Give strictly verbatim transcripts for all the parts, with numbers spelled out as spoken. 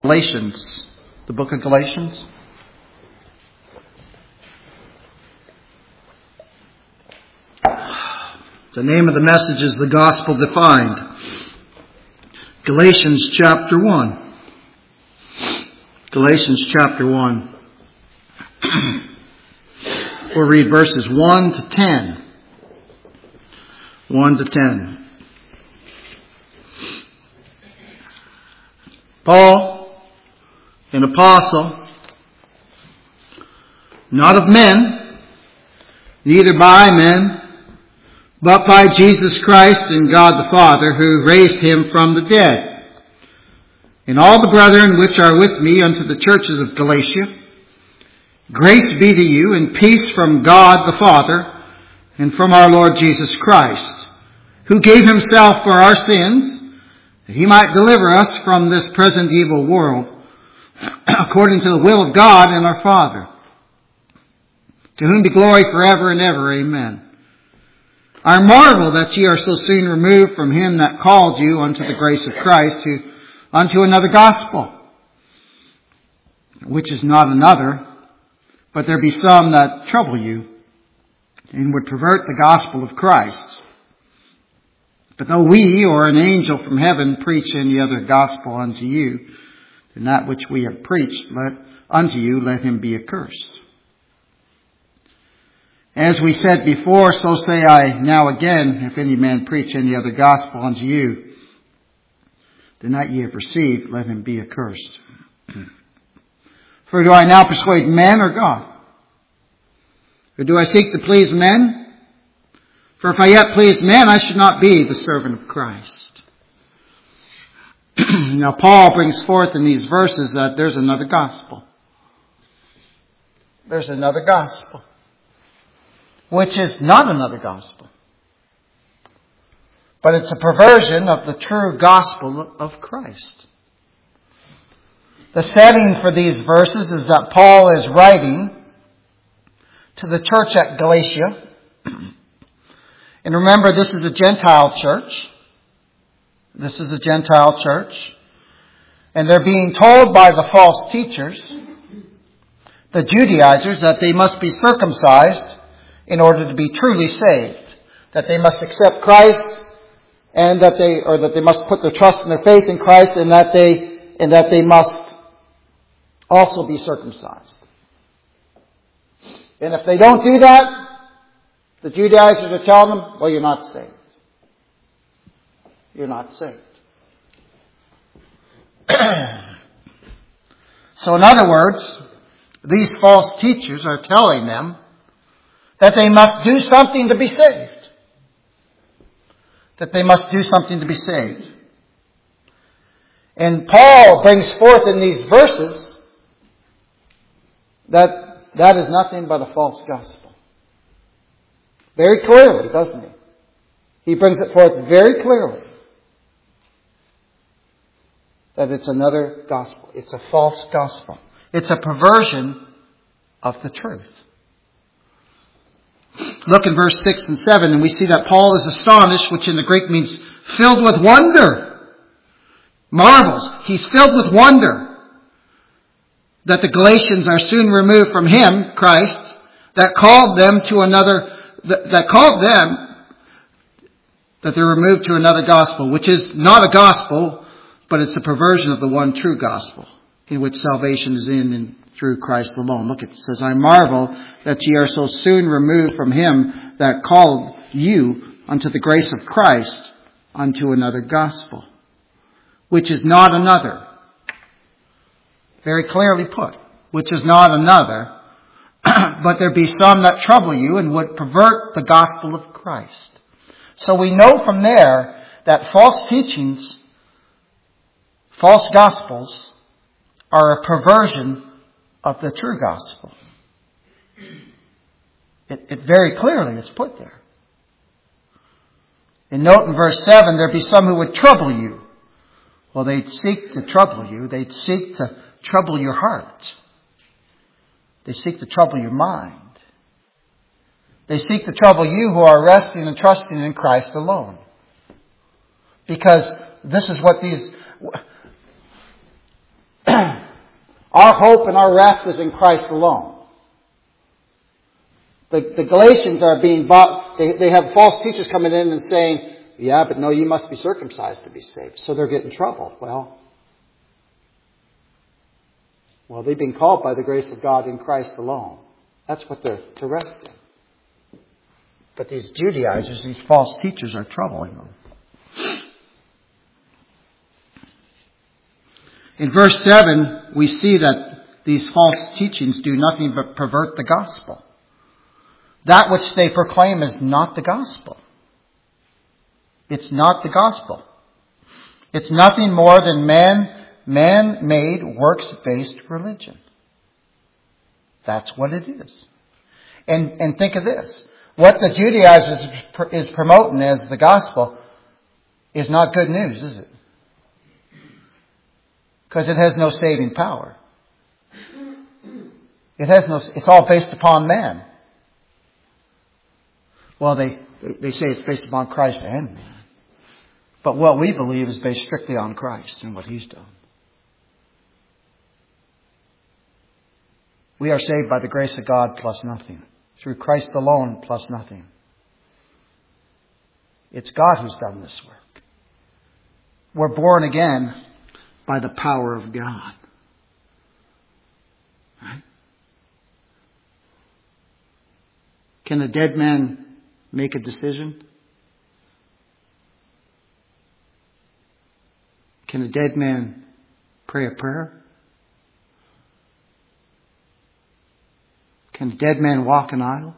Galatians, the book of Galatians. The name of the message is The Gospel Defined. Galatians chapter one. Galatians chapter one. We'll read verses one to ten. one to ten. Paul, an apostle, not of men, neither by men, but by Jesus Christ and God the Father, who raised him from the dead. And all the brethren which are with me unto the churches of Galatia, grace be to you and peace from God the Father and from our Lord Jesus Christ, who gave himself for our sins, that he might deliver us from this present evil world, according to the will of God and our Father, to whom be glory forever and ever. Amen. I marvel that ye are so soon removed from him that called you unto the grace of Christ, who unto another gospel, which is not another, but there be some that trouble you, and would pervert the gospel of Christ. But though we or an angel from heaven preach any other gospel unto you than that which we have preached, let unto you let him be accursed. As we said before, so say I now again, if any man preach any other gospel unto you than that ye have received, let him be accursed. For do I now persuade men or God? Or do I seek to please men? For if I yet please men, I should not be the servant of Christ. Now Paul brings forth in these verses that there's another gospel. There's another gospel, which is not another gospel, but it's a perversion of the true gospel of Christ. The setting for these verses is that Paul is writing to the church at Galatia. And remember, this is a Gentile church. This is a Gentile church. And they're being told by the false teachers, the Judaizers, that they must be circumcised in order to be truly saved. That they must accept Christ, and that they, or that they must put their trust and their faith in Christ, and that they, and that they must also be circumcised. And if they don't do that, the Judaizers are telling them, well, you're not saved. You're not saved. So in other words, these false teachers are telling them that they must do something to be saved. That they must do something to be saved. And Paul brings forth in these verses that that is nothing but a false gospel. Very clearly, doesn't he? He brings it forth very clearly that it's another gospel. It's a false gospel. It's a perversion of the truth. Look in verse six and seven, and we see that Paul is astonished, which in the Greek means filled with wonder. Marvels. He's filled with wonder that the Galatians are soon removed from him, Christ, that called them to another, that, that called them, that they're removed to another gospel, which is not a gospel, but it's a perversion of the one true gospel, in which salvation is in and through Christ alone. Look, it says, I marvel that ye are so soon removed from him that called you unto the grace of Christ unto another gospel, which is not another. Very clearly put, which is not another, but there be some that trouble you and would pervert the gospel of Christ. So we know from there that false teachings, false gospels, are a perversion of the true gospel. It, it very clearly is put there. And note in verse seven, there be some who would trouble you. Well, they'd seek to trouble you. They'd seek to trouble your heart. They seek to trouble your mind. They seek to trouble you who are resting and trusting in Christ alone. Because this is what these... Our hope and our rest is in Christ alone. The, the Galatians are being bought, they, they have false teachers coming in and saying, yeah, but no, you must be circumcised to be saved. So they're getting trouble. Well, well, they've been called by the grace of God in Christ alone. That's what they're to rest in. But these Judaizers, these false teachers are troubling them. In verse seven, we see that these false teachings do nothing but pervert the gospel. That which they proclaim is not the gospel. It's not the gospel. It's nothing more than man, man-made, works-based religion. That's what it is. And, and think of this. What the Judaizers is promoting as the gospel is not good news, is it? Because it has no saving power. It has no, it's all based upon man. Well, they, they say it's based upon Christ and man. But what we believe is based strictly on Christ and what He's done. We are saved by the grace of God plus nothing. Through Christ alone plus nothing. It's God who's done this work. We're born again by the power of God. Right? Can a dead man make a decision? Can a dead man pray a prayer? Can a dead man walk an aisle?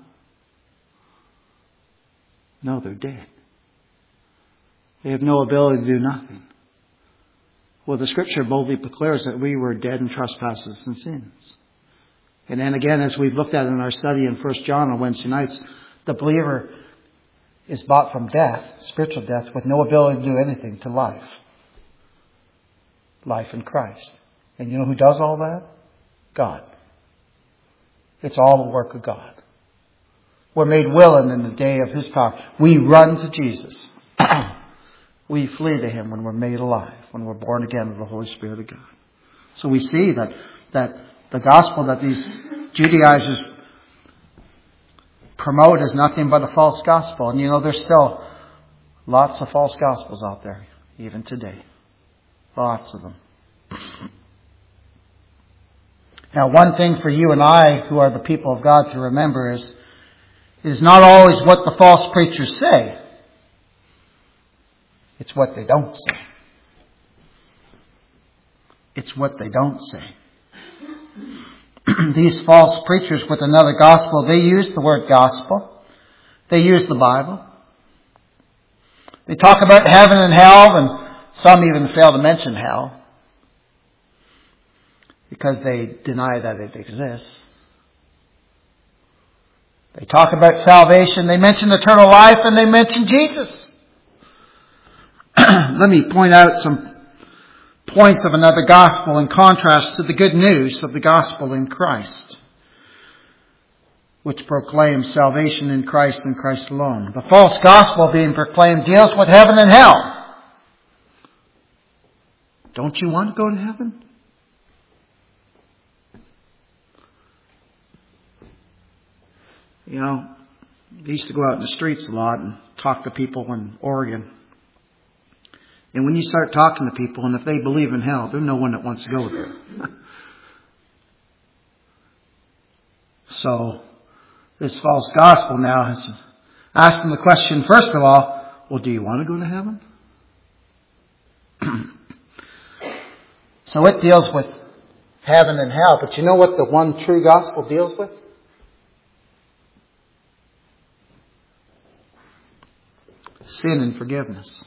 No, they're dead. They have no ability to do nothing. Well, the Scripture boldly declares that we were dead in trespasses and sins. And then again, as we've looked at in our study in First John on Wednesday nights, the believer is bought from death, spiritual death, with no ability to do anything to life. Life in Christ. And you know who does all that? God. It's all the work of God. We're made willing in the day of His power. We run to Jesus. We flee to Him when we're made alive, when we're born again of the Holy Spirit of God. So we see that, that the gospel that these Judaizers promote is nothing but a false gospel. And you know, there's still lots of false gospels out there, even today. Lots of them. Now, one thing for you and I, who are the people of God, to remember is, it is not always what the false preachers say. It's what they don't say. It's what they don't say. These false preachers with another gospel, they use the word gospel. They use the Bible. They talk about heaven and hell, and some even fail to mention hell because they deny that it exists. They talk about salvation. They mention eternal life, and they mention Jesus. Let me point out some points of another gospel in contrast to the good news of the gospel in Christ, which proclaims salvation in Christ and Christ alone. The false gospel being proclaimed deals with heaven and hell. Don't you want to go to heaven? You know, I used to go out in the streets a lot and talk to people in Oregon. And when you start talking to people, and if they believe in hell, there's no one that wants to go there. So, this false gospel now has asked them the question, first of all, well, do you want to go to heaven? So it deals with heaven and hell. But you know what the one true gospel deals with? Sin and forgiveness.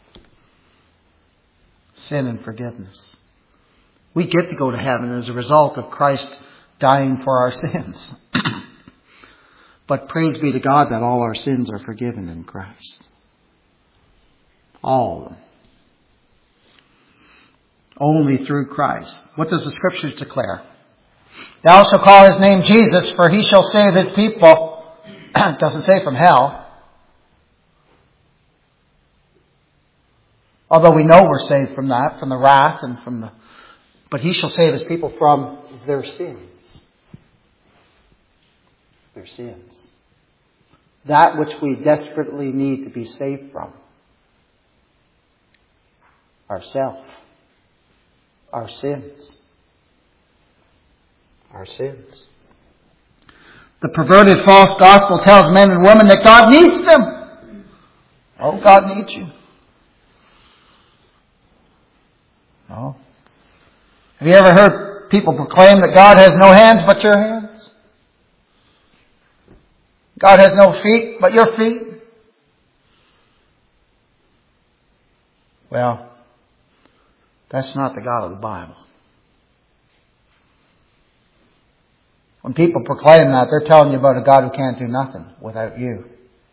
Sin and forgiveness. We get to go to heaven as a result of Christ dying for our sins. But praise be to God that all our sins are forgiven in Christ. All of them. Only through Christ. What does the Scriptures declare? Thou shalt call His name Jesus, for He shall save His people. It doesn't say from hell. Although we know we're saved from that, from the wrath and from the But He shall save His people from their sins. Their sins. That which we desperately need to be saved from. Ourself. Our sins. Our sins. The perverted false gospel tells men and women that God needs them. Oh, God needs you. No. Have you ever heard people proclaim that God has no hands but your hands? God has no feet but your feet? Well, that's not the God of the Bible. When people proclaim that, they're telling you about a God who can't do nothing without you.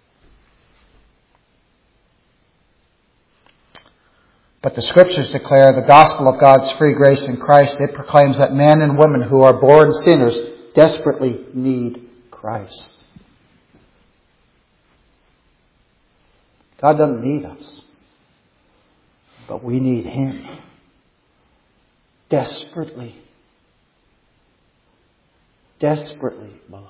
But the Scriptures declare the gospel of God's free grace in Christ. It proclaims that men and women who are born sinners desperately need Christ. God doesn't need us, but we need Him. Desperately. Desperately, beloved.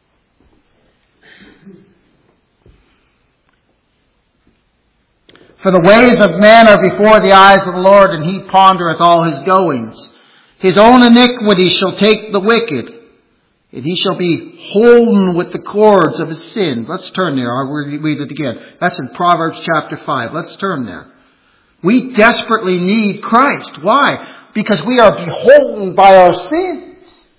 For the ways of man are before the eyes of the Lord, and He pondereth all His goings. His own iniquity shall take the wicked, and he shall be holden with the cords of his sin. Let's turn there. I'll read it again. That's in Proverbs chapter five. Let's turn there. We desperately need Christ. Why? Because we are beholden by our sins.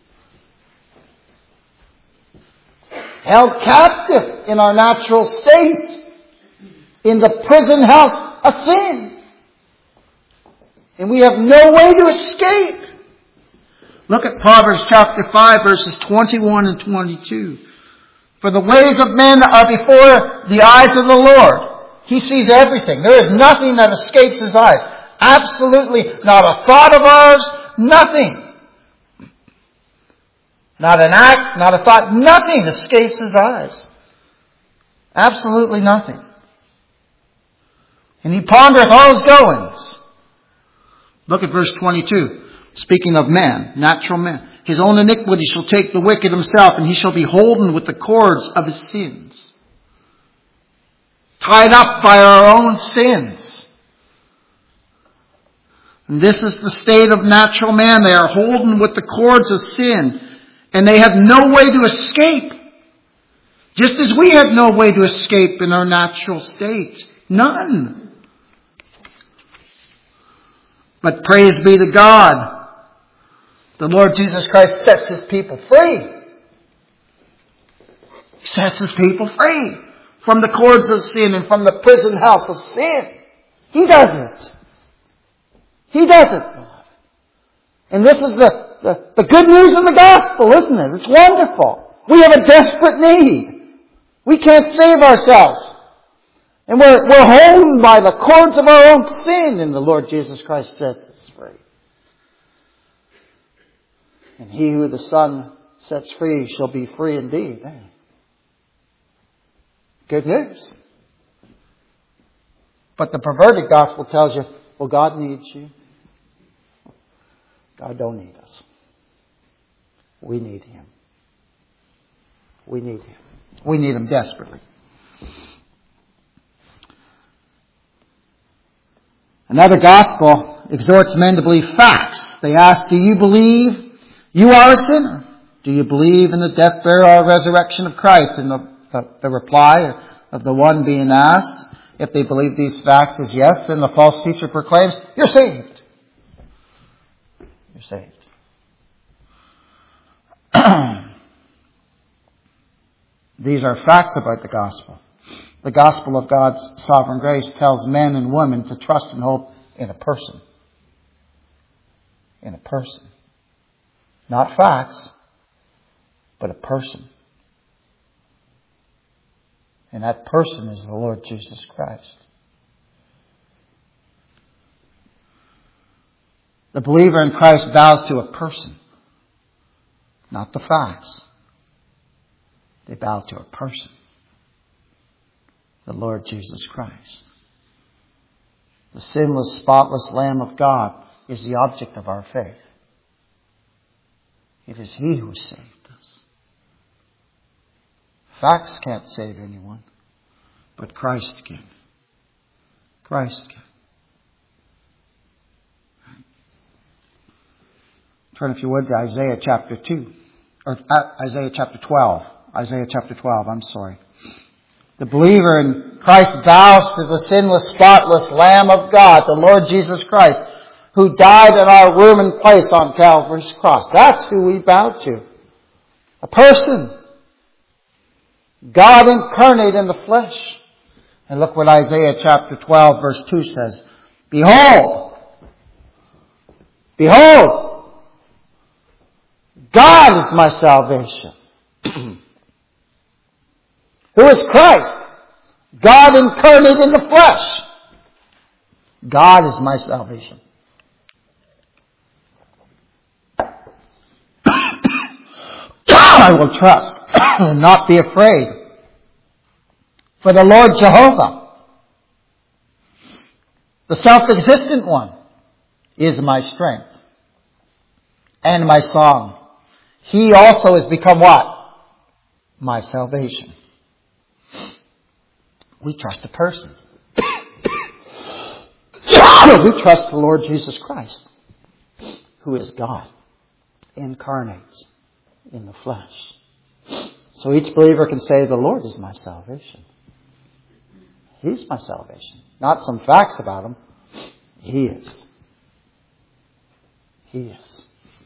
Held captive in our natural state. In the prison house of sin. And we have no way to escape. Look at Proverbs chapter five, verses twenty-one and twenty-two. For the ways of men are before the eyes of the Lord. He sees everything. There is nothing that escapes His eyes. Absolutely not a thought of ours. Nothing. Not an act, not a thought. Nothing escapes His eyes. Absolutely nothing. And He pondereth all His goings. Look at verse twenty-two. Speaking of man, natural man. His own iniquity shall take the wicked himself, and he shall be holden with the cords of his sins. Tied up by our own sins. And this is the state of natural man. They are holden with the cords of sin, and they have no way to escape. Just as we had no way to escape in our natural state. None. But praise be to God. The Lord Jesus Christ sets His people free. He sets His people free from the cords of sin and from the prison house of sin. He does it. He does it. And this is the, the, the good news of the gospel, isn't it? It's wonderful. We have a desperate need. We can't save ourselves. And we're, we're holden by the cords of our own sin, and the Lord Jesus Christ sets us free. And he who the Son sets free shall be free indeed. Good news. But the perverted gospel tells you, well, God needs you. God don't need us. We need Him. We need Him. We need Him desperately. Another gospel exhorts men to believe facts. They ask, do you believe you are a sinner? Do you believe in the death, burial, or resurrection of Christ? And the, the, the reply of the one being asked, if they believe these facts, is yes, then the false teacher proclaims, you're saved. You're saved. These are facts about the gospel. The gospel of God's sovereign grace tells men and women to trust and hope in a person. In a person. Not facts, but a person. And that person is the Lord Jesus Christ. The believer in Christ bows to a person, not the facts. They bow to a person. The Lord Jesus Christ. The sinless, spotless Lamb of God is the object of our faith. It is He who saved us. Facts can't save anyone, but Christ can. Christ can. Turn, if you would, to Isaiah chapter two. Or Isaiah chapter twelve. Isaiah chapter twelve, I'm sorry. The believer in Christ bows to the sinless, spotless Lamb of God, the Lord Jesus Christ, who died in our room and place on Calvary's cross. That's who we bow to. A person. God incarnate in the flesh. And look what Isaiah chapter twelve verse two says. Behold! Behold! God is my salvation. Who is Christ? God incarnate in the flesh. God is my salvation. I will trust and not be afraid. For the Lord Jehovah, the self-existent one, is my strength and my song. He also has become what? My salvation. We trust a person. We trust the Lord Jesus Christ, who is God, incarnate in the flesh. So each believer can say, the Lord is my salvation. He's my salvation. Not some facts about Him. He is. He is.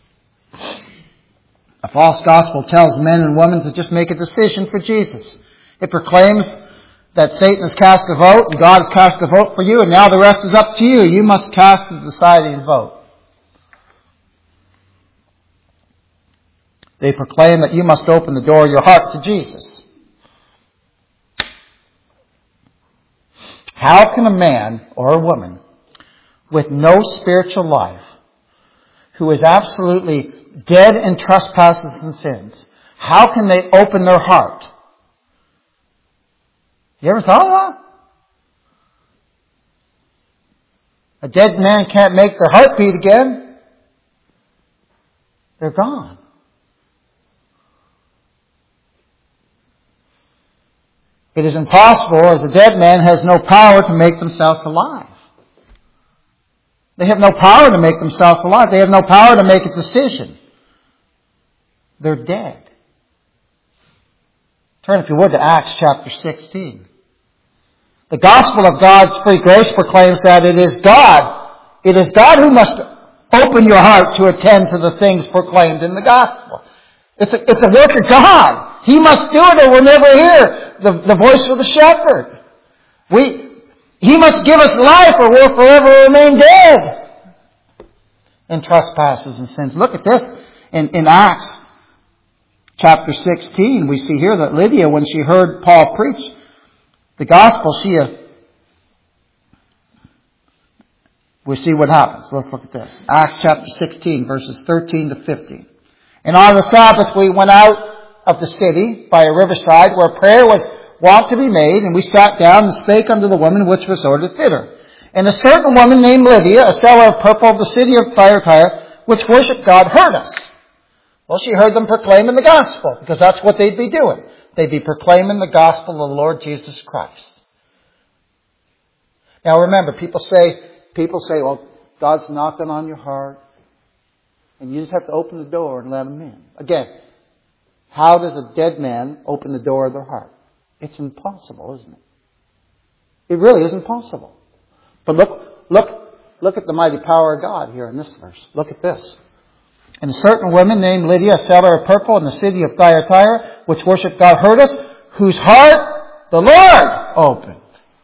A false gospel tells men and women to just make a decision for Jesus. It proclaims that Satan has cast a vote and God has cast a vote for you, and now the rest is up to you. You must cast the deciding vote. They proclaim that you must open the door of your heart to Jesus. How can a man or a woman with no spiritual life, who is absolutely dead in trespasses and sins, how can they open their heart? You ever thought of that? A dead man can't make their heart beat again. They're gone. It is impossible, as a dead man has no power to make themselves alive. They have no power to make themselves alive. They have no power to make a decision. They're dead. Turn, if you would, to Acts chapter sixteen. The gospel of God's free grace proclaims that it is God. It is God who must open your heart to attend to the things proclaimed in the gospel. It's a, it's a work of God. He must do it or we'll never hear the, the voice of the shepherd. We, He must give us life or we'll forever remain dead in trespasses and sins. Look at this in, in Acts chapter sixteen. We see here that Lydia, when she heard Paul preach the gospel, she uh, we see what happens. Let's look at this. Acts chapter sixteen, verses thirteen to fifteen. And on the Sabbath we went out of the city by a riverside where prayer was wont to be made, and we sat down and spake unto the woman which was ordered thither. And a certain woman named Lydia, a seller of purple of the city of Thyatira, which worshipped God, heard us. Well, she heard them proclaiming the gospel, because that's what they'd be doing. They'd be proclaiming the gospel of the Lord Jesus Christ. Now remember, people say, people say, well, God's knocking on your heart, and you just have to open the door and let Him in. Again, how does a dead man open the door of their heart? It's impossible, isn't it? It really is impossible. But look, look, look at the mighty power of God here in this verse. Look at this. And a certain woman named Lydia, a seller of purple in the city of Thyatira, which worshipped God, heard us, whose heart the Lord opened.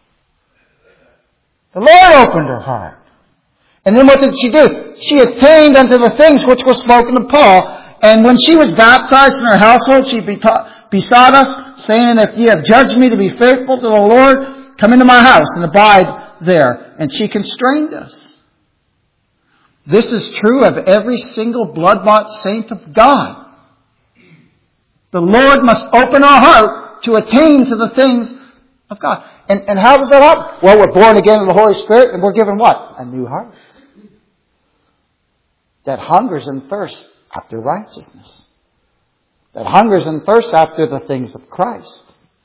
The Lord opened her heart. And then what did she do? She attained unto the things which were spoken of Paul. And when she was baptized in her household, she besought us, saying, if ye have judged me to be faithful to the Lord, come into my house and abide there. And she constrained us. This is true of every single blood-bought saint of God. The Lord must open our heart to attain to the things of God. And, and how does that happen? Well, we're born again in the Holy Spirit, and we're given what? A new heart. That hungers and thirsts after righteousness, that hungers and thirsts after the things of Christ.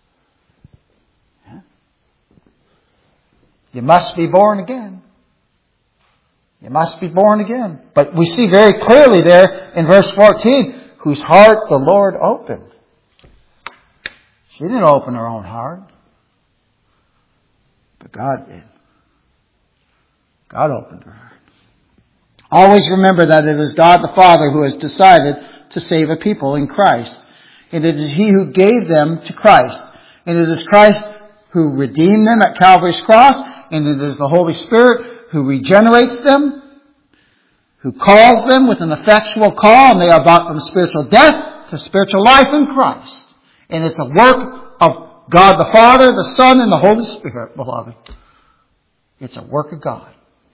You must be born again. You must be born again. But we see very clearly there in verse fourteen, whose heart the Lord opened. She didn't open her own heart. But God did. God opened her heart. Always remember that it is God the Father who has decided to save a people in Christ. And it is He who gave them to Christ. And it is Christ who redeemed them at Calvary's cross. And it is the Holy Spirit who regenerates them, who calls them with an effectual call, and they are brought from spiritual death to spiritual life in Christ. And it's a work of God the Father, the Son, and the Holy Spirit, beloved. It's a work of God.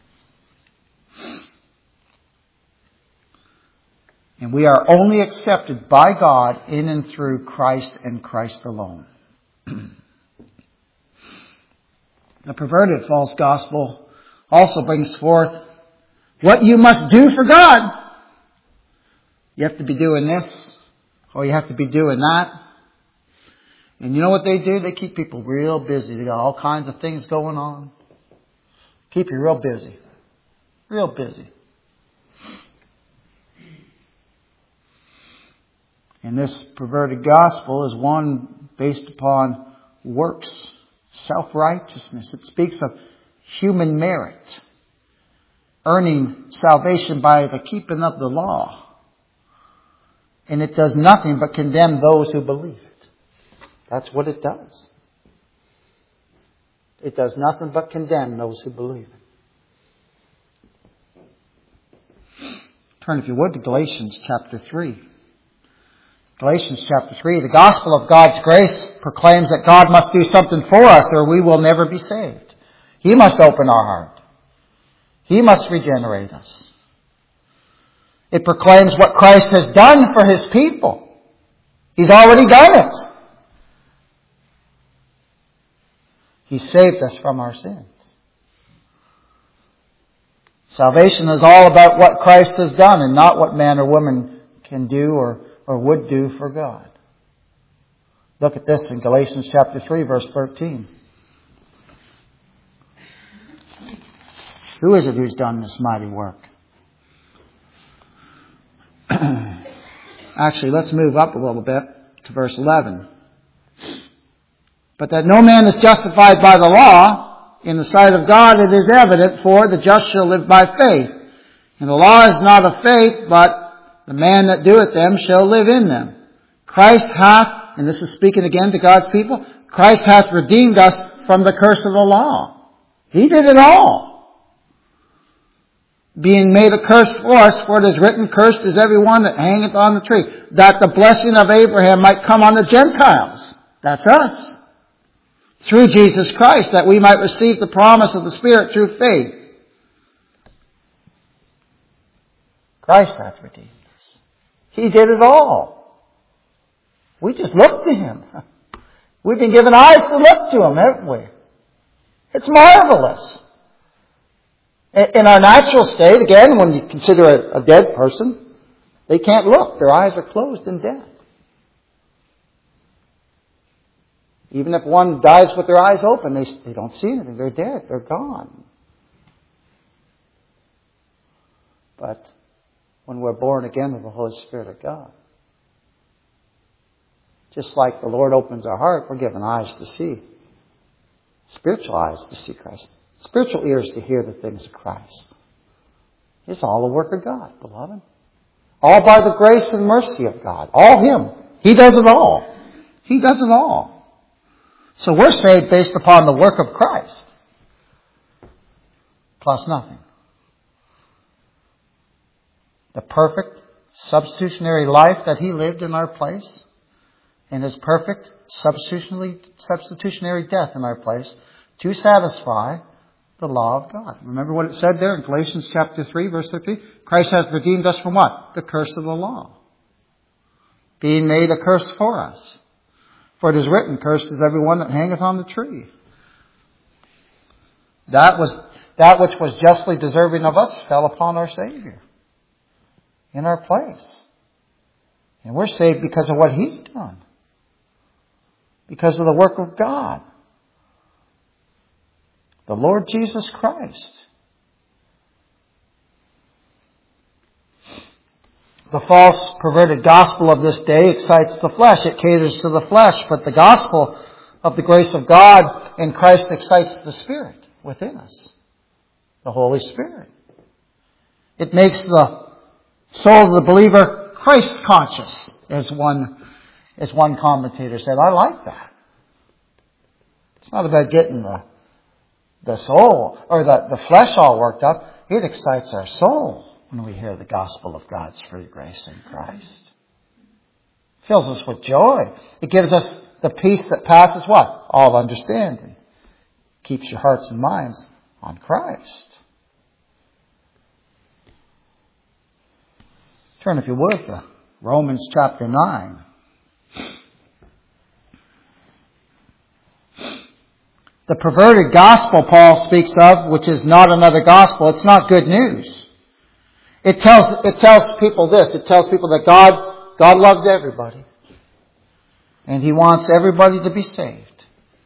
And we are only accepted by God in and through Christ and Christ alone. The perverted false gospel also brings forth what you must do for God. You have to be doing this, or you have to be doing that. And you know what they do? They keep people real busy. They got all kinds of things going on. Keep you real busy. Real busy. And this perverted gospel is one based upon works, self-righteousness. It speaks of human merit, earning salvation by the keeping of the law. And it does nothing but condemn those who believe it. That's what it does. It does nothing but condemn those who believe it. Turn, if you would, to Galatians chapter three. Galatians chapter three, the gospel of God's grace proclaims that God must do something for us or we will never be saved. He must open our heart. He must regenerate us. It proclaims what Christ has done for His people. He's already done it. He saved us from our sins. Salvation is all about what Christ has done and not what man or woman can do or or would do for God. Look at this in Galatians chapter three, verse thirteen. Who is it who's done this mighty work? Actually, let's move up a little bit to verse eleven. But that no man is justified by the law, in the sight of God it is evident, for the just shall live by faith. And the law is not of faith, but the man that doeth them shall live in them. Christ hath, and this is speaking again to God's people, Christ hath redeemed us from the curse of the law. He did it all. Being made a curse for us, for it is written, cursed is every one that hangeth on the tree, that the blessing of Abraham might come on the Gentiles. That's us. Through Jesus Christ, that we might receive the promise of the Spirit through faith. Christ hath redeemed. He did it all. We just look to Him. We've been given eyes to look to Him, haven't we? It's marvelous. In our natural state, again, when you consider a, a dead person, they can't look. Their eyes are closed in death. Even if one dies with their eyes open, they, they don't see anything. They're dead. They're gone. But when we're born again with the Holy Spirit of God, just like the Lord opens our heart, we're given eyes to see. Spiritual eyes to see Christ. Spiritual ears to hear the things of Christ. It's all the work of God, beloved. All by the grace and mercy of God. All Him. He does it all. He does it all. So we're saved based upon the work of Christ. Plus nothing. The perfect substitutionary life that He lived in our place, and His perfect substitutionary, substitutionary death in our place to satisfy the law of God. Remember what it said there in Galatians chapter three, verse thirteen? Christ hath redeemed us from what? The curse of the law. Being made a curse for us. For it is written, cursed is every one that hangeth on the tree. That was that which was justly deserving of us fell upon our Savior. in our place. And we're saved because of what He's done. Because of the work of God. The Lord Jesus Christ. The false, perverted gospel of this day excites the flesh. It caters to the flesh. But the gospel of the grace of God in Christ excites the Spirit within us. The Holy Spirit. It makes the soul of the believer Christ conscious, as one, as one commentator said. I like that. It's not about getting the, the soul or the, the flesh all worked up. It excites our soul when we hear the gospel of God's free grace in Christ. It fills us with joy. It gives us the peace that passes what? All understanding. Keeps your hearts and minds on Christ. Turn, if you would, to Romans chapter nine. The perverted gospel Paul speaks of, which is not another gospel, it's not good news. It tells, it tells people this. It tells people that God, God loves everybody. And He wants everybody to be saved.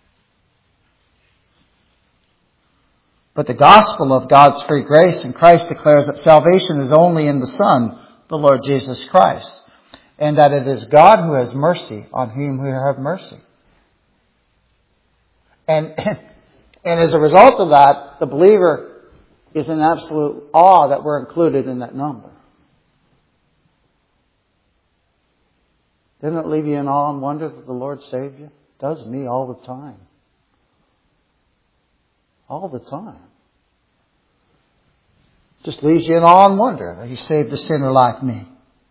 But the gospel of God's free grace in Christ declares that salvation is only in the Son, the Lord Jesus Christ. And that it is God who has mercy on whom we have mercy. And, and as a result of that, the believer is in absolute awe that we're included in that number. Didn't it leave you in awe and wonder that the Lord saved you? It does me all the time. All the time. Just leaves you in awe and wonder that He saved a sinner like me.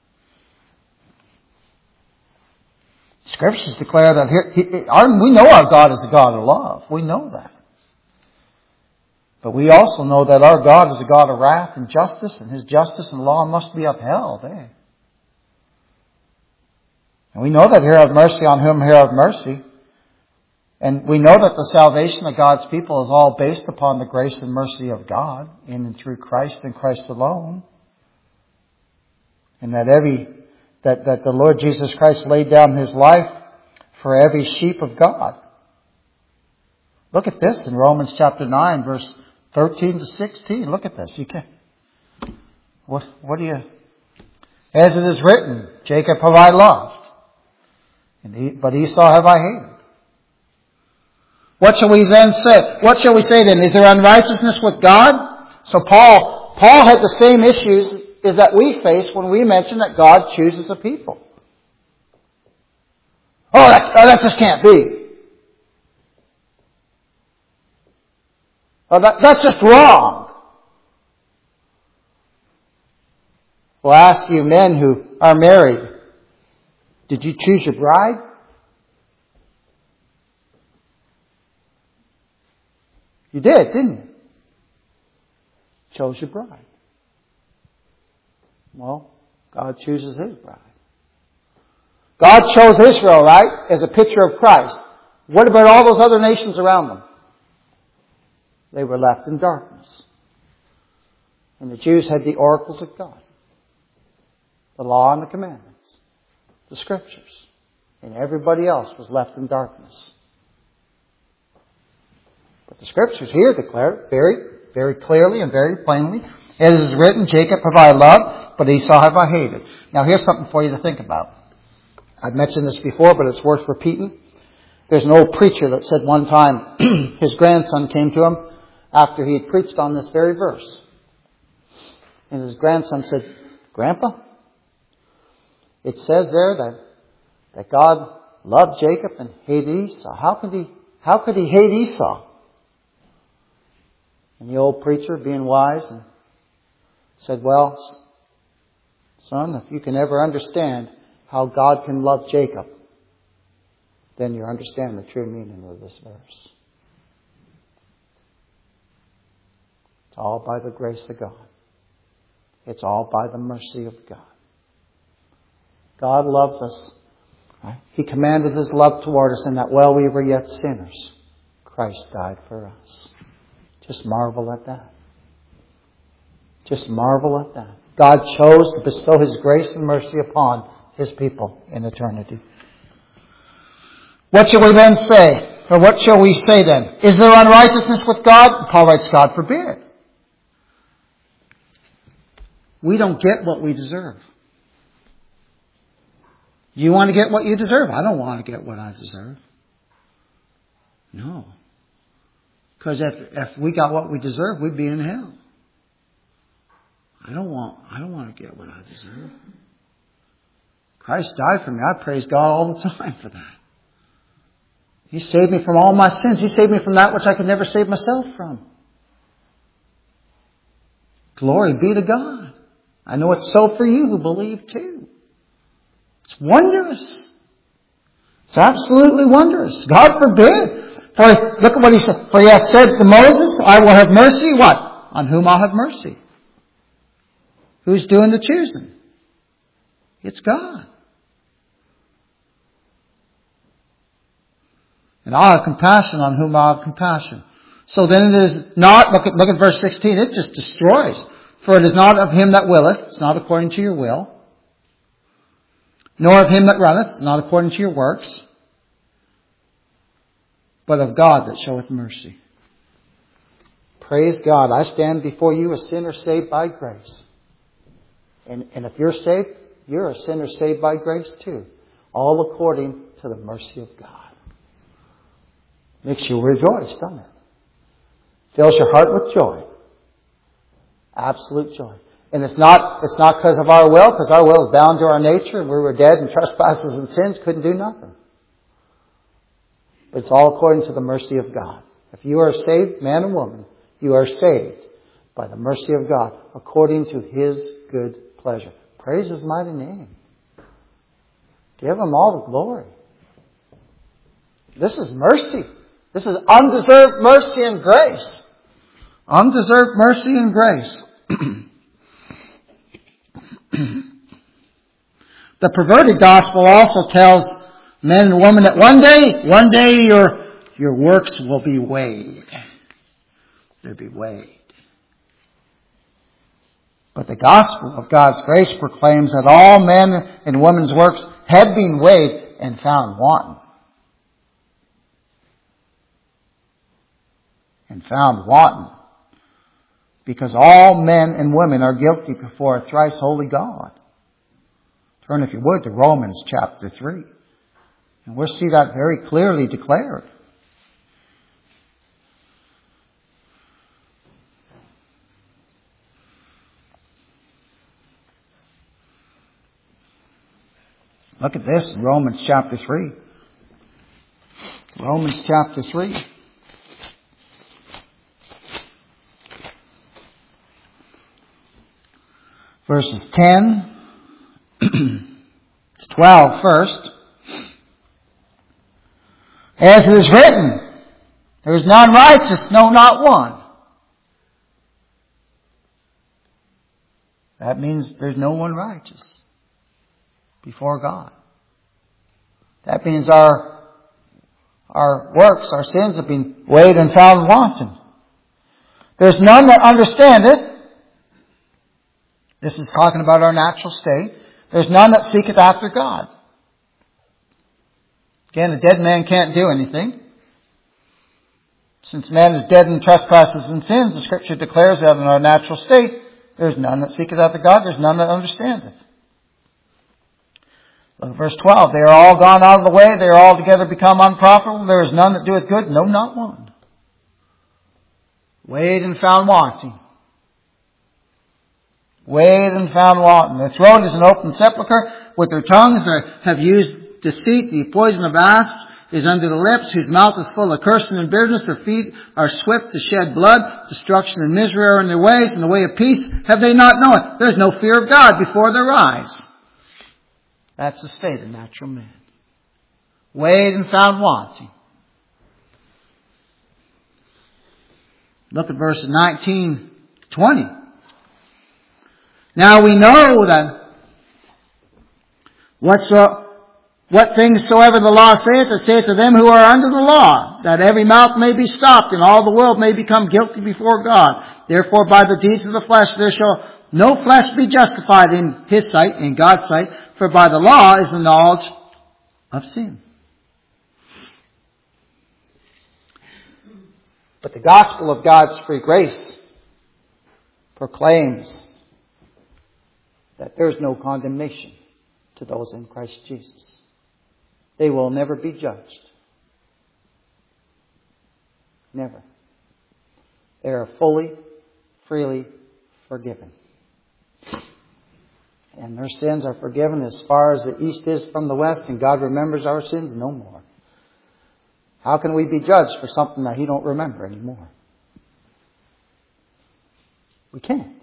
Scriptures declare that here, he, our, we know our God is a God of love. We know that. But we also know that our God is a God of wrath and justice, and His justice and law must be upheld. Eh? And we know that He have mercy on whom He have mercy. And we know that the salvation of God's people is all based upon the grace and mercy of God in and through Christ and Christ alone. And that every that, that the Lord Jesus Christ laid down His life for every sheep of God. Look at this in Romans chapter nine, verse thirteen to sixteen. Look at this. You can. What, what do you... As it is written, Jacob have I loved, and he, but Esau have I hated. What shall we then say? What shall we say then? Is there unrighteousness with God? So Paul, Paul had the same issues as that we face when we mention that God chooses a people. Oh, that, oh, that just can't be. Oh, that, that's just wrong. Well, I ask you men who are married, did you choose your bride? You did, didn't you? Chose your bride. Well, God chooses His bride. God chose Israel, right, as a picture of Christ. What about all those other nations around them? They were left in darkness. And the Jews had the oracles of God. The law and the commandments. The Scriptures. And everybody else was left in darkness. But the Scriptures here declare very, very clearly and very plainly, as is written, Jacob have I loved, but Esau have I hated. Now here's something for you to think about. I've mentioned this before, but it's worth repeating. There's an old preacher that said one time his grandson came to him after he had preached on this very verse. And his grandson said, Grandpa, it says there that, that God loved Jacob and hated Esau. How could he, how could he hate Esau? And the old preacher, being wise, and said, well, son, if you can ever understand how God can love Jacob, then you understand the true meaning of this verse. It's all by the grace of God. It's all by the mercy of God. God loved us. Right? He commanded His love toward us, and that while we were yet sinners, Christ died for us. Just marvel at that. Just marvel at that. God chose to bestow His grace and mercy upon His people in eternity. What shall we then say? Or what shall we say then? Is there unrighteousness with God? Paul writes, God forbid. We don't get what we deserve. You want to get what you deserve? I don't want to get what I deserve. No. Because if, if we got what we deserve, we'd be in hell. I don't want, I don't want to get what I deserve. Christ died for me. I praise God all the time for that. He saved me from all my sins. He saved me from that which I could never save myself from. Glory be to God. I know it's so for you who believe too. It's wondrous. It's absolutely wondrous. God forbid. For look at what He said. For He hath said to Moses, I will have mercy, what? On whom I'll have mercy. Who's doing the choosing? It's God. And I'll have compassion on whom I'll have compassion. So then it is not, look at, look at verse sixteen, it just destroys. For it is not of him that willeth, it's not according to your will. Nor of him that runneth, it's not according to your works. But of God that showeth mercy. Praise God. I stand before you a sinner saved by grace. And, and if you're saved, you're a sinner saved by grace too. All according to the mercy of God. Makes you rejoice, doesn't it? Fills your heart with joy. Absolute joy. And it's not, it's not because of our will, because our will is bound to our nature and we were dead in trespasses and sins, couldn't do nothing. But it's all according to the mercy of God. If you are saved, man and woman, you are saved by the mercy of God, according to His good pleasure. Praise His mighty name. Give Him all the glory. This is mercy. This is undeserved mercy and grace. Undeserved mercy and grace. The perverted gospel also tells men and women that one day, one day your, your works will be weighed. They'll be weighed. But the gospel of God's grace proclaims that all men and women's works have been weighed and found wanting. And found wanting. Because all men and women are guilty before a thrice holy God. Turn, if you would, to Romans chapter three. And we'll see that very clearly declared. Look at this in Romans chapter three. Romans chapter three. Verses ten, it's twelve first. As it is written, there is none righteous, no, not one. That means there's no one righteous before God. That means our, our works, our sins have been weighed and found wanting. There's none that understandeth. This is talking about our natural state. There's none that seeketh after God. Again, a dead man can't do anything. Since man is dead in trespasses and sins, the Scripture declares that in our natural state, there's none that seeketh after God, there's none that understandeth. Look at verse twelve. They are all gone out of the way, they are altogether become unprofitable, there is none that doeth good, no, not one. Weighed and found wanting. Weighed and found wanting. Their throat is an open sepulchre. With their tongues they have used deceit. The poison of asps is under the lips, whose mouth is full of cursing and bitterness. Their feet are swift to shed blood. Destruction and misery are in their ways, and the way of peace have they not known. There is no fear of God before their eyes. That's the state of natural man. Weighed and found wanting. Look at verses nineteen to twenty. Now we know that whatso, what things soever the law saith, it saith to them who are under the law, that every mouth may be stopped and all the world may become guilty before God. Therefore by the deeds of the flesh there shall no flesh be justified in his sight, in God's sight, for by the law is the knowledge of sin. But the gospel of God's free grace proclaims that there is no condemnation to those in Christ Jesus. They will never be judged. Never. They are fully, freely forgiven. And their sins are forgiven as far as the east is from the west, and God remembers our sins no more. How can we be judged for something that He don't remember anymore? We can't.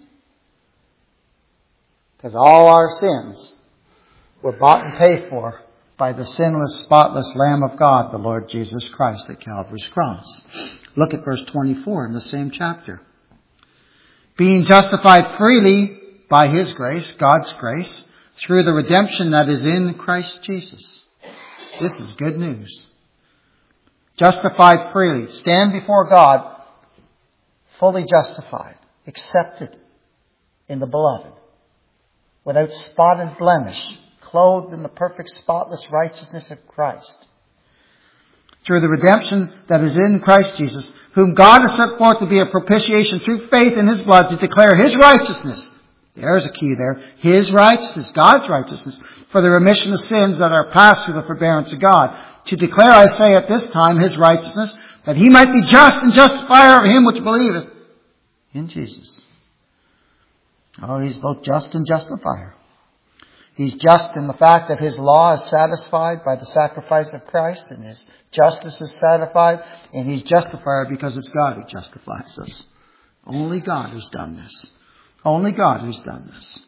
Because all our sins were bought and paid for by the sinless, spotless Lamb of God, the Lord Jesus Christ at Calvary's cross. Look at verse twenty-four in the same chapter. Being justified freely by His grace, God's grace, through the redemption that is in Christ Jesus. This is good news. Justified freely. Stand before God fully justified, accepted in the Beloved, without spot and blemish, clothed in the perfect spotless righteousness of Christ. Through the redemption that is in Christ Jesus, whom God has set forth to be a propitiation through faith in His blood to declare His righteousness. There's a key there. His righteousness, God's righteousness, for the remission of sins that are passed through the forbearance of God. To declare, I say at this time, His righteousness, that He might be just and justifier of him which believeth in Jesus. Oh, He's both just and justifier. He's just in the fact that His law is satisfied by the sacrifice of Christ, and His justice is satisfied, and He's justifier because it's God who justifies us. Only God has done this. Only God has done this.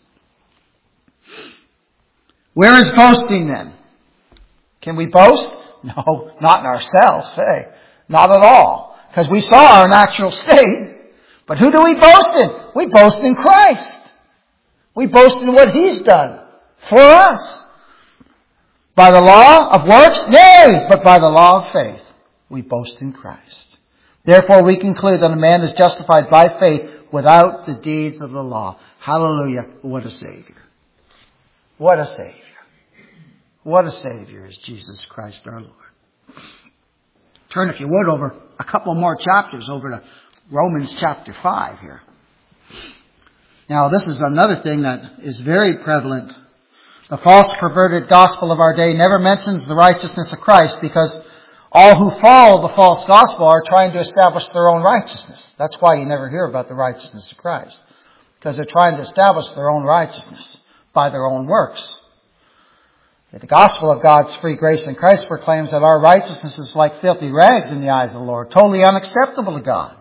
Where is boasting then? Can we boast? No, not in ourselves, eh? Not at all. Because we saw our natural state. But who do we boast in? We boast in Christ. We boast in what He's done for us. By the law of works? Nay, but by the law of faith. We boast in Christ. Therefore we conclude that a man is justified by faith without the deeds of the law. Hallelujah. What a Savior. What a Savior. What a Savior is Jesus Christ our Lord. Turn, if you would, over a couple more chapters, over to Romans chapter five here. Now, this is another thing that is very prevalent. The false, perverted gospel of our day never mentions the righteousness of Christ, because all who follow the false gospel are trying to establish their own righteousness. That's why you never hear about the righteousness of Christ, because they're trying to establish their own righteousness by their own works. The gospel of God's free grace in Christ proclaims that our righteousness is like filthy rags in the eyes of the Lord, totally unacceptable to God.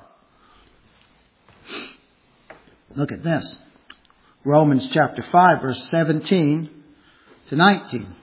Look at this. Romans chapter five, verse seventeen to nineteen.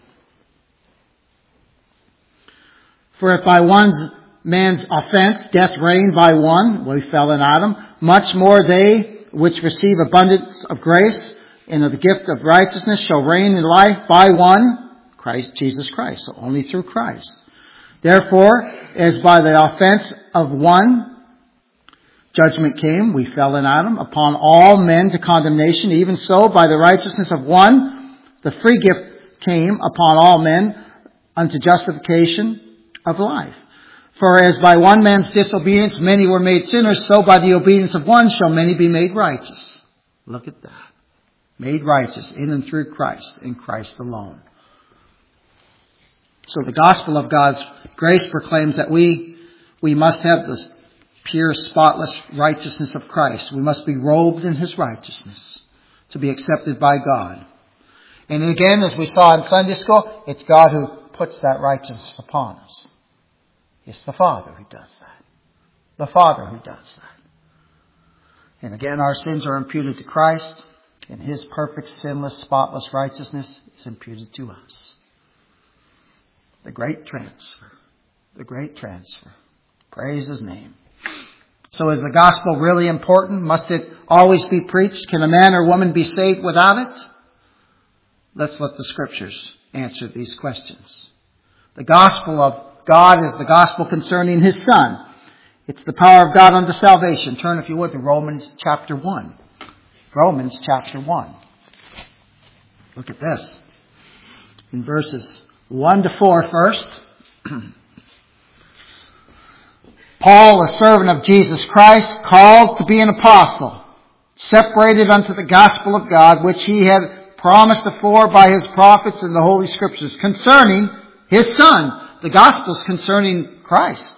For if by one man's offense death reigned by one, we fell in Adam, much more they which receive abundance of grace and of the gift of righteousness shall reign in life by one, Christ, Jesus Christ. So only through Christ. Therefore, as by the offense of one judgment came, we fell in Adam, upon all men to condemnation, even so by the righteousness of one, the free gift came upon all men unto justification of life. For as by one man's disobedience many were made sinners, so by the obedience of one shall many be made righteous. Look at that. Made righteous in and through Christ, in Christ alone. So the gospel of God's grace proclaims that we, we must have this pure, spotless righteousness of Christ. We must be robed in His righteousness to be accepted by God. And again, as we saw in Sunday school, it's God who puts that righteousness upon us. It's the Father who does that. The Father who does that. And again, our sins are imputed to Christ, and His perfect, sinless, spotless righteousness is imputed to us. The great transfer. The great transfer. Praise His name. So is the gospel really important? Must it always be preached? Can a man or woman be saved without it? Let's let the Scriptures answer these questions. The gospel of God is the gospel concerning His Son. It's the power of God unto salvation. Turn, if you would, to Romans chapter one. Romans chapter one. Look at this. In verses one to four first. Paul, a servant of Jesus Christ, called to be an apostle, separated unto the gospel of God, which he had promised afore by his prophets in the Holy Scriptures, concerning his Son. The gospel's concerning Christ.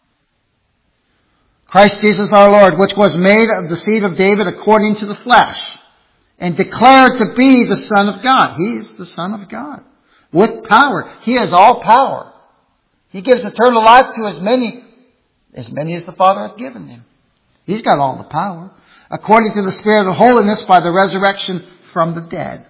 Christ Jesus our Lord, which was made of the seed of David according to the flesh, and declared to be the Son of God. He's the Son of God. With power. He has all power. He gives eternal life to as many, as many as the Father hath given him. He's got all the power. According to the Spirit of holiness by the resurrection from the dead.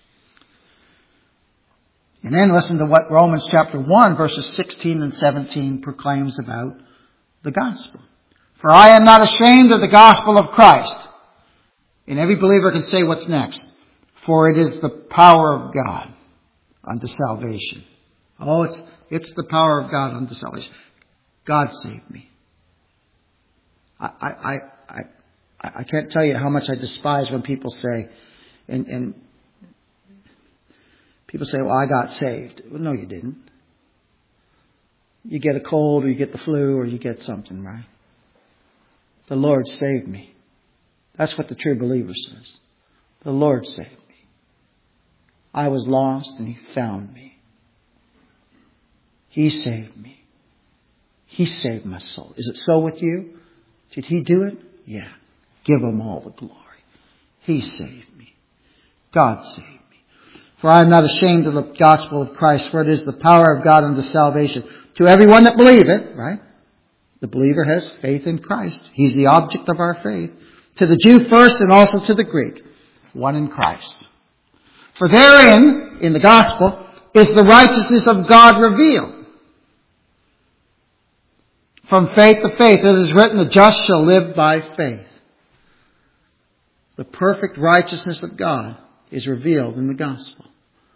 And then listen to what Romans chapter one verses sixteen and seventeen proclaims about the gospel. For I am not ashamed of the gospel of Christ. And every believer can say what's next. For it is the power of God unto salvation. Oh, it's, it's the power of God unto salvation. God saved me. I, I, I, I, I can't tell you how much I despise when people say, and, and people say, well, I got saved. Well, no, you didn't. You get a cold or you get the flu or you get something, right? The Lord saved me. That's what the true believer says. The Lord saved me. I was lost and He found me. He saved me. He saved my soul. Is it so with you? Did He do it? Yeah. Give Him all the glory. He saved me. God saved me. For I am not ashamed of the gospel of Christ, for it is the power of God unto salvation. To everyone that believeth, right? The believer has faith in Christ. He's the object of our faith. To the Jew first and also to the Greek. One in Christ. For therein, in the gospel, is the righteousness of God revealed. From faith to faith, it is written, the just shall live by faith. The perfect righteousness of God is revealed in the gospel.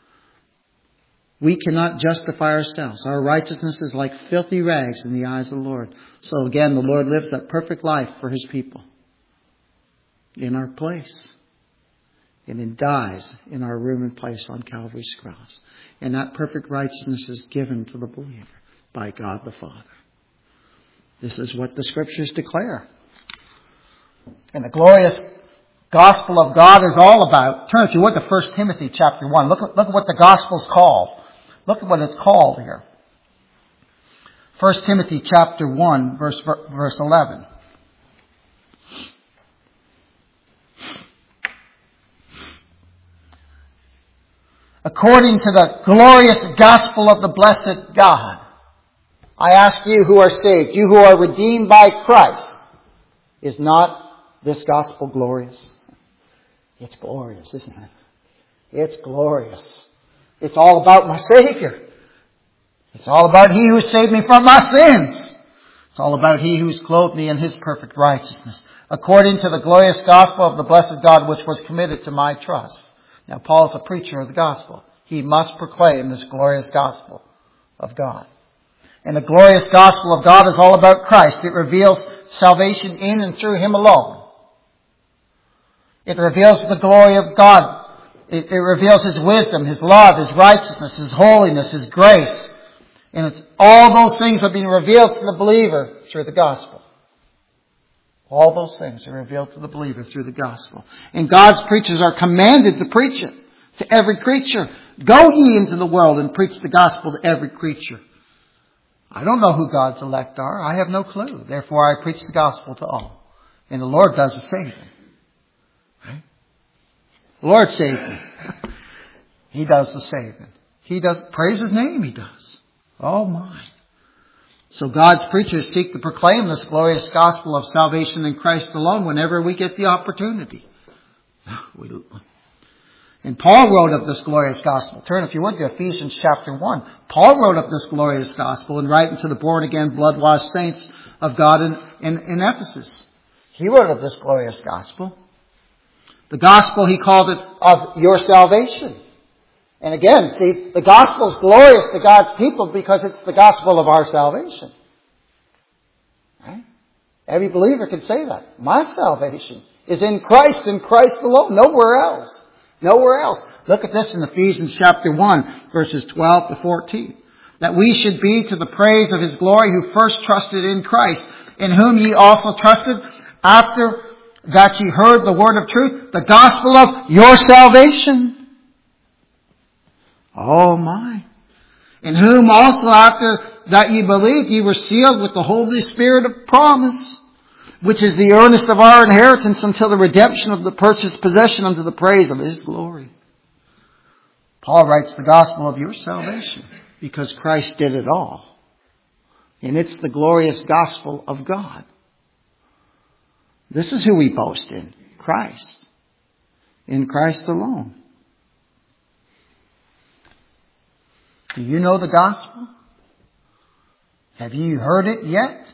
We cannot justify ourselves. Our righteousness is like filthy rags in the eyes of the Lord. So again, the Lord lives that perfect life for His people. In our place. And then dies in our room and place on Calvary's cross. And that perfect righteousness is given to the believer by God the Father. This is what the Scriptures declare. And the glorious gospel of God is all about. Turn, if you would, to First Timothy chapter one. Look at, look at what the gospel's called. Look at what it's called here. First Timothy chapter one, verse, verse eleven. According to the glorious gospel of the blessed God, I ask you who are saved, you who are redeemed by Christ, is not this gospel glorious? It's glorious, isn't it? It's glorious. It's all about my Savior. It's all about He who saved me from my sins. It's all about He who's clothed me in His perfect righteousness, according to the glorious gospel of the blessed God, which was committed to my trust. Now, Paul's a preacher of the gospel. He must proclaim this glorious gospel of God. And the glorious gospel of God is all about Christ. It reveals salvation in and through Him alone. It reveals the glory of God. It, it reveals His wisdom, His love, His righteousness, His holiness, His grace. And it's all those things are being revealed to the believer through the gospel. All those things are revealed to the believer through the gospel. And God's preachers are commanded to preach it to every creature. Go ye into the world and preach the gospel to every creature. I don't know who God's elect are. I have no clue. Therefore, I preach the gospel to all. And the Lord does the saving. Right? The Lord saved me. He does the saving. He does. Praise His name, He does. Oh my. So God's preachers seek to proclaim this glorious gospel of salvation in Christ alone whenever we get the opportunity. And Paul wrote of this glorious gospel. Turn, if you would, to Ephesians chapter one. Paul wrote of this glorious gospel in writing to the born-again, blood-washed saints of God in, in, in Ephesus. He wrote of this glorious gospel. The gospel, he called it, of your salvation. And again, see, the gospel is glorious to God's people because it's the gospel of our salvation. Right? Every believer can say that. My salvation is in Christ and Christ alone. Nowhere else. Nowhere else. Look at this in Ephesians chapter one, verses twelve to fourteen. That we should be to the praise of His glory who first trusted in Christ, in whom ye also trusted after that ye heard the word of truth, the gospel of your salvation. Oh my. In whom also after that ye believed, ye were sealed with the Holy Spirit of promise, which is the earnest of our inheritance until the redemption of the purchased possession unto the praise of His glory. Paul writes the gospel of your salvation because Christ did it all. And it's the glorious gospel of God. This is who we boast in. Christ. In Christ alone. Do you know the gospel? Have you heard it yet?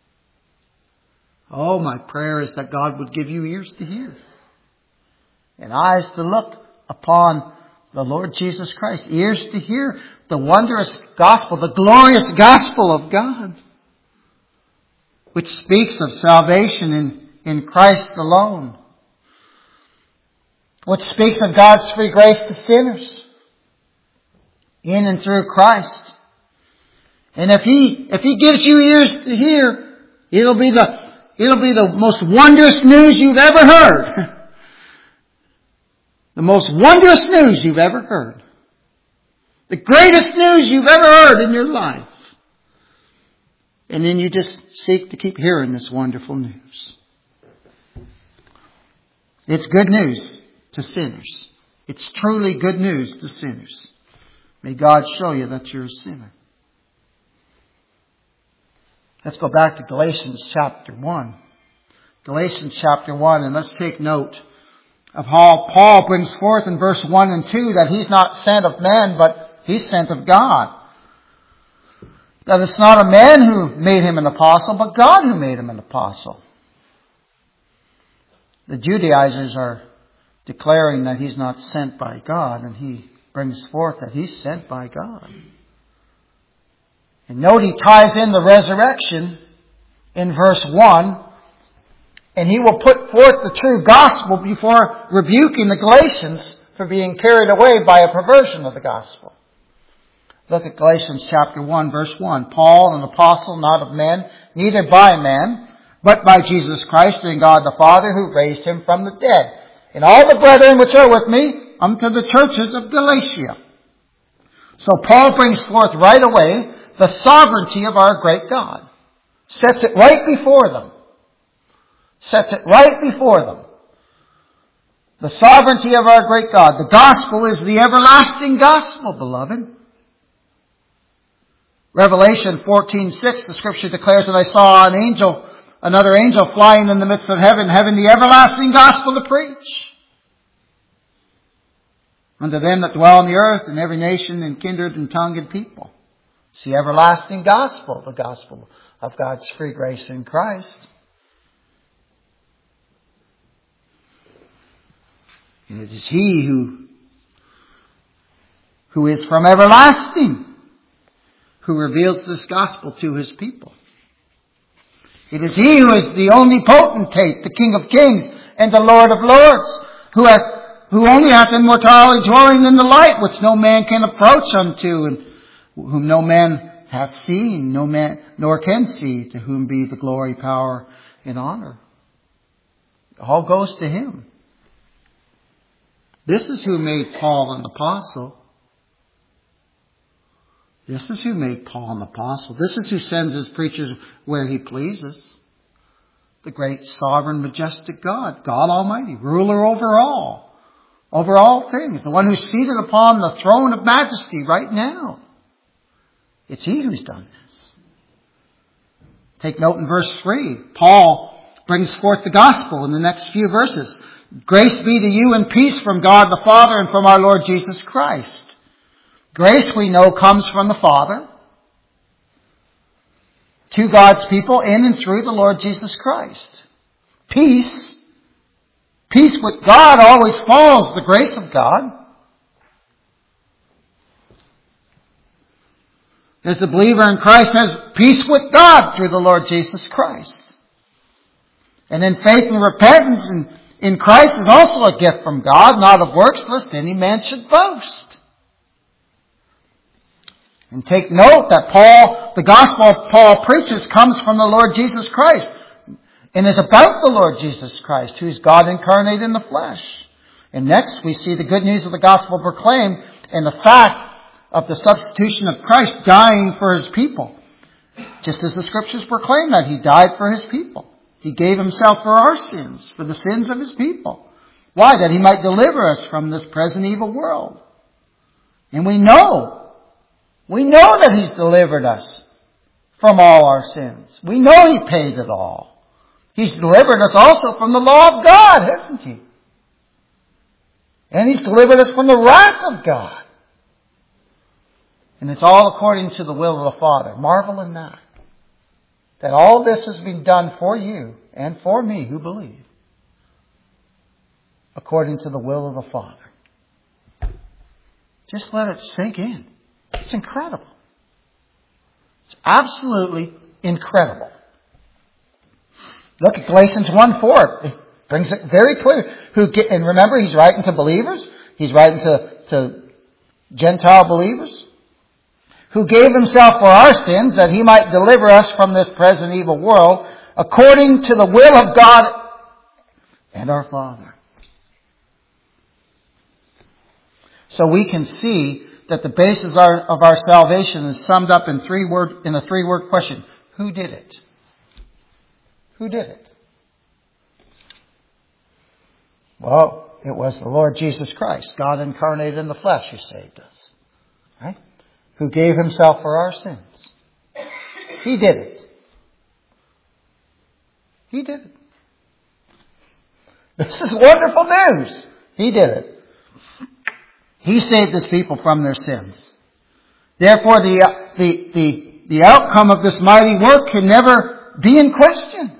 Oh, my prayer is that God would give you ears to hear and eyes to look upon the Lord Jesus Christ. Ears to hear the wondrous gospel, the glorious gospel of God, which speaks of salvation in, in Christ alone, which speaks of God's free grace to sinners in and through Christ. And if He, if He gives you ears to hear, it'll be the, it'll be the most wondrous news you've ever heard. The most wondrous news you've ever heard. The greatest news you've ever heard in your life. And then you just seek to keep hearing this wonderful news. It's good news to sinners. It's truly good news to sinners. May God show you that you're a sinner. Let's go back to Galatians chapter one. Galatians chapter one, and let's take note of how Paul brings forth in verse one and two that he's not sent of men, but he's sent of God. That it's not a man who made him an apostle, but God who made him an apostle. The Judaizers are declaring that he's not sent by God, and he brings forth that he's sent by God. And note he ties in the resurrection in verse one, and he will put forth the true gospel before rebuking the Galatians for being carried away by a perversion of the gospel. Look at Galatians chapter one, verse one. Paul, an apostle, not of men, neither by man, but by Jesus Christ and God the Father, who raised him from the dead. And all the brethren which are with me unto the churches of Galatia. So Paul brings forth right away the sovereignty of our great God. Sets it right before them. Sets it right before them. The sovereignty of our great God. The gospel is the everlasting gospel, beloved. Revelation fourteen six, the scripture declares that I saw an angel, another angel flying in the midst of heaven, having the everlasting gospel to preach unto them that dwell on the earth, and every nation and kindred and tongue and people. It's the everlasting gospel, the gospel of God's free grace in Christ. And it is He who, who is from everlasting, who reveals this gospel to His people. It is He who is the only potentate, the King of kings and the Lord of lords, who hath, who only hath immortality dwelling in the light, which no man can approach unto, and whom no man hath seen, no man nor can see, to whom be the glory, power, and honor. It all goes to Him. This is who made Paul an apostle. This is who made Paul an apostle. This is who sends his preachers where He pleases. The great sovereign, majestic God, God Almighty, ruler over all, over all things, the one who's seated upon the throne of majesty right now. It's He who's done this. Take note in verse three. Paul brings forth the gospel in the next few verses. Grace be to you and peace from God the Father and from our Lord Jesus Christ. Grace, we know, comes from the Father to God's people in and through the Lord Jesus Christ. Peace, peace with God always follows the grace of God. As the believer in Christ has peace with God through the Lord Jesus Christ. And then faith and repentance in, in Christ is also a gift from God, not of works, lest any man should boast. And take note that Paul, the gospel Paul preaches comes from the Lord Jesus Christ and is about the Lord Jesus Christ, who is God incarnate in the flesh. And next we see the good news of the gospel proclaimed in the fact of the substitution of Christ dying for His people. Just as the Scriptures proclaim that He died for His people. He gave Himself for our sins, for the sins of His people. Why? That He might deliver us from this present evil world. And we know, we know that He's delivered us from all our sins. We know He paid it all. He's delivered us also from the law of God, hasn't He? And He's delivered us from the wrath of God. And it's all according to the will of the Father. Marvel in that. That all this has been done for you and for me who believe. According to the will of the Father. Just let it sink in. It's incredible. It's absolutely incredible. Look at Galatians one four. It brings it very clear. Who get, and remember, he's writing to believers. He's writing to, to Gentile believers. Who gave Himself for our sins that He might deliver us from this present evil world, according to the will of God and our Father. So we can see that the basis of our, of our salvation is summed up in three word in a three word question: who did it? Who did it? Well, it was the Lord Jesus Christ, God incarnate in the flesh, who saved us. Right? Who gave Himself for our sins. He did it. He did it. This is wonderful news. He did it. He saved His people from their sins. Therefore, the, the, the, the outcome of this mighty work can never be in question.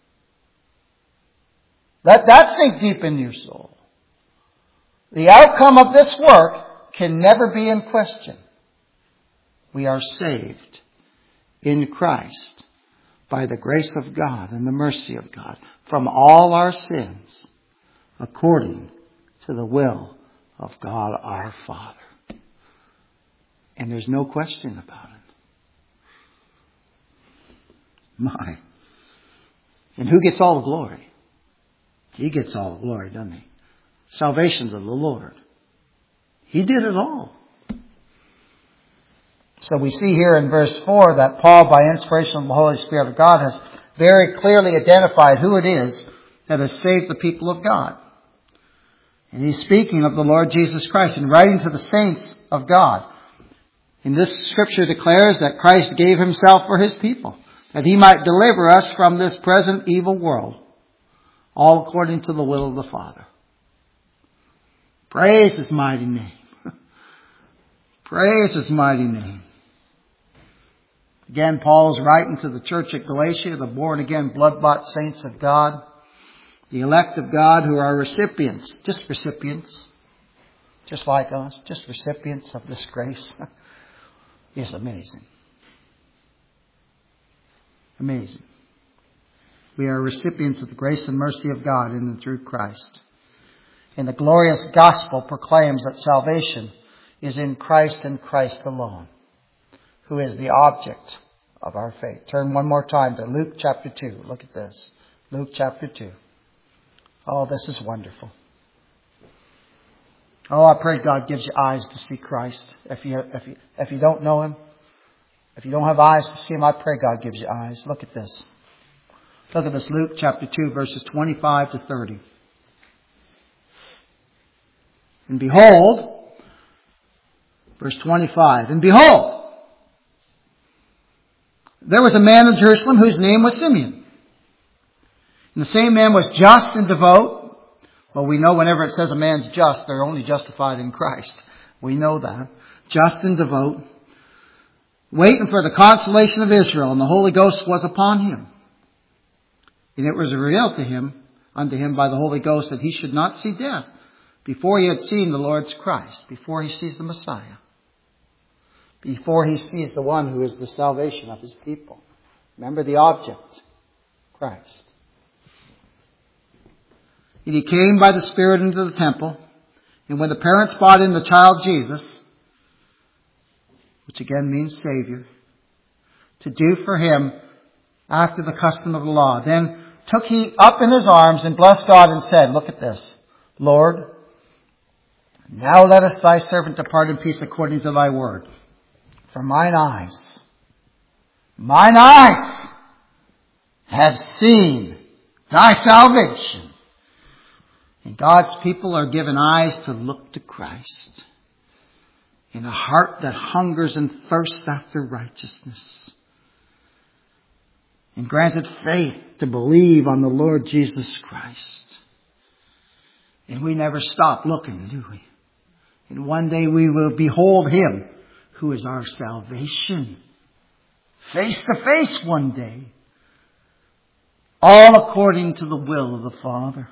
Let that sink deep into your soul. The outcome of this work can never be in question. We are saved in Christ by the grace of God and the mercy of God from all our sins according to the will of God our Father. And there's no question about it. My. And who gets all the glory? He gets all the glory, doesn't He? Salvation's of the Lord. He did it all. So we see here in verse four that Paul, by inspiration of the Holy Spirit of God, has very clearly identified who it is that has saved the people of God. And he's speaking of the Lord Jesus Christ and writing to the saints of God. And this scripture declares that Christ gave Himself for His people, that He might deliver us from this present evil world, all according to the will of the Father. Praise His mighty name. Praise His mighty name. Again, Paul is writing to the church at Galatia, the born-again, blood-bought saints of God, the elect of God who are recipients, just recipients, just like us, just recipients of this grace. It's amazing. Amazing. We are recipients of the grace and mercy of God in and through Christ. And the glorious gospel proclaims that salvation is in Christ and Christ alone, who is the object of our faith. Turn one more time to Luke chapter two. Look at this. Luke chapter two. Oh, this is wonderful. Oh, I pray God gives you eyes to see Christ. If you, if you, if you don't know Him, if you don't have eyes to see Him, I pray God gives you eyes. Look at this. Look at this, Luke chapter two, verses twenty-five to thirty. And behold, verse twenty-five, and behold, there was a man in Jerusalem whose name was Simeon. And the same man was just and devout. Well, we know whenever it says a man's just, they're only justified in Christ. We know that. Just and devout. Waiting for the consolation of Israel, and the Holy Ghost was upon him. And it was revealed to him, unto him by the Holy Ghost, that he should not see death before he had seen the Lord's Christ, before he sees the Messiah, before he sees the one who is the salvation of His people. Remember the object, Christ. And he came by the Spirit into the temple. And when the parents brought in the child Jesus, which again means Savior, to do for him after the custom of the law, then took he up in his arms and blessed God and said, look at this, Lord, now lettest thy servant depart in peace according to thy word. For mine eyes, mine eyes have seen thy salvation. And God's people are given eyes to look to Christ, in a heart that hungers and thirsts after righteousness, and granted faith to believe on the Lord Jesus Christ. And we never stop looking, do we? And one day we will behold him who is our salvation, face to face one day, all according to the will of the Father.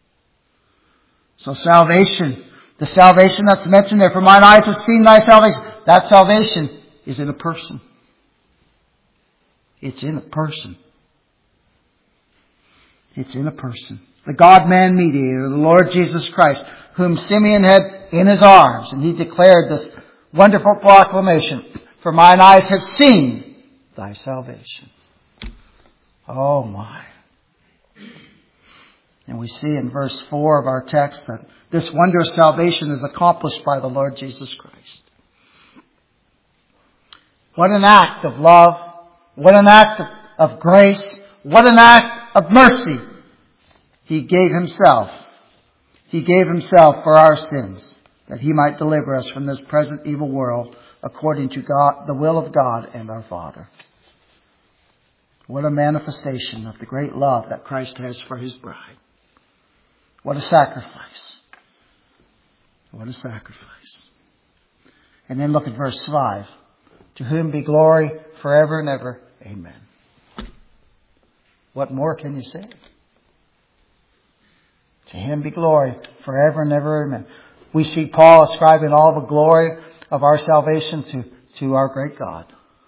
So salvation, the salvation that's mentioned there, for mine eyes have seen thy salvation, that salvation is in a person. It's in a person. It's in a person. The God-man mediator, the Lord Jesus Christ, whom Simeon had in his arms. And he declared this wonderful proclamation, for mine eyes have seen thy salvation. Oh my. And we see in verse four of our text that this wondrous salvation is accomplished by the Lord Jesus Christ. What an act of love. What an act of, of grace. What an act of mercy. He gave himself. He gave himself for our sins, that he might deliver us from this present evil world according to God, the will of God and our Father. What a manifestation of the great love that Christ has for his bride. What a sacrifice. What a sacrifice. And then look at verse five. To whom be glory forever and ever. Amen. What more can you say? To him be glory forever and ever. Amen. We see Paul ascribing all the glory of our salvation to, to our great God,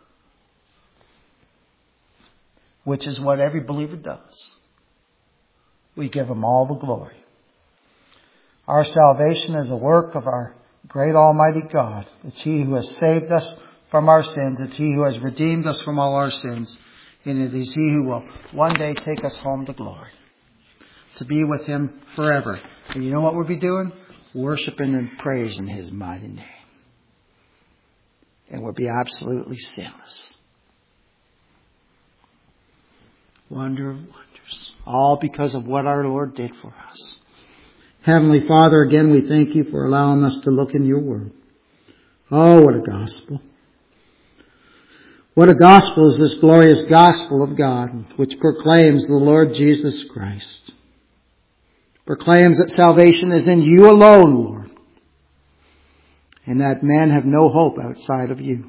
which is what every believer does. We give him all the glory. Our salvation is a work of our great Almighty God. It's he who has saved us from our sins. It's he who has redeemed us from all our sins. And it is he who will one day take us home to glory, to be with him forever. And you know what we'll be doing? Worshiping and praising his mighty name. And we'll be absolutely sinless. Wonder of wonders. All because of what our Lord did for us. Heavenly Father, again we thank you for allowing us to look in your word. Oh, what a gospel. What a gospel is this glorious gospel of God, which proclaims the Lord Jesus Christ. Proclaims that salvation is in you alone, Lord. And that men have no hope outside of you.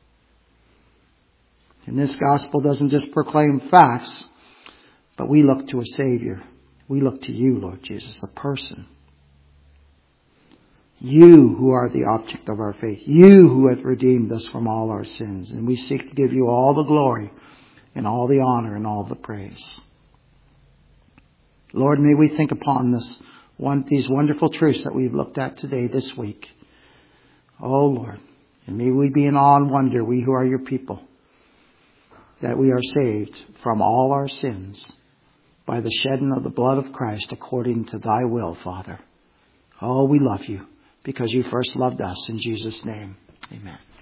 And this gospel doesn't just proclaim facts, but we look to a Savior. We look to you, Lord Jesus, a person. You who are the object of our faith. You who have redeemed us from all our sins. And we seek to give you all the glory and all the honor and all the praise. Lord, may we think upon this one, these wonderful truths that we've looked at today, this week. Oh, Lord. And may we be in awe and wonder, we who are your people, that we are saved from all our sins by the shedding of the blood of Christ according to thy will, Father. Oh, we love you because you first loved us. In Jesus' name, amen.